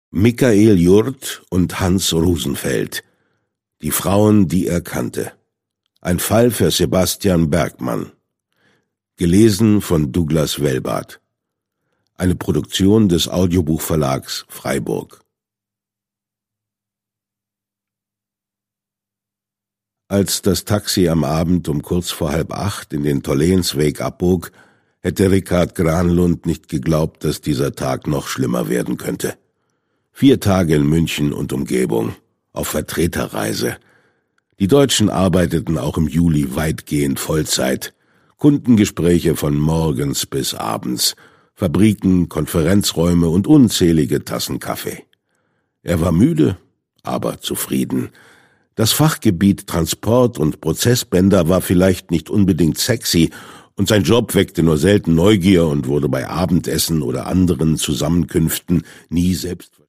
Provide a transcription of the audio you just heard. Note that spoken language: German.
Michael Jurt und Hans Rosenfeld. Die Frauen, die er kannte. Ein Fall für Sebastian Bergmann. Gelesen von Douglas Wellbart. Eine Produktion des Audiobuchverlags Freiburg. Als das Taxi am Abend um kurz vor 7:30 in den Tollensweg abbog, hätte Richard Granlund nicht geglaubt, dass dieser Tag noch schlimmer werden könnte. 4 Tage in München und Umgebung, auf Vertreterreise. Die Deutschen arbeiteten auch im Juli weitgehend Vollzeit. Kundengespräche von morgens bis abends, Fabriken, Konferenzräume und unzählige Tassen Kaffee. Er war müde, aber zufrieden. Das Fachgebiet Transport und Prozessbänder war vielleicht nicht unbedingt sexy, und sein Job weckte nur selten Neugier und wurde bei Abendessen oder anderen Zusammenkünften nie selbstverständlich.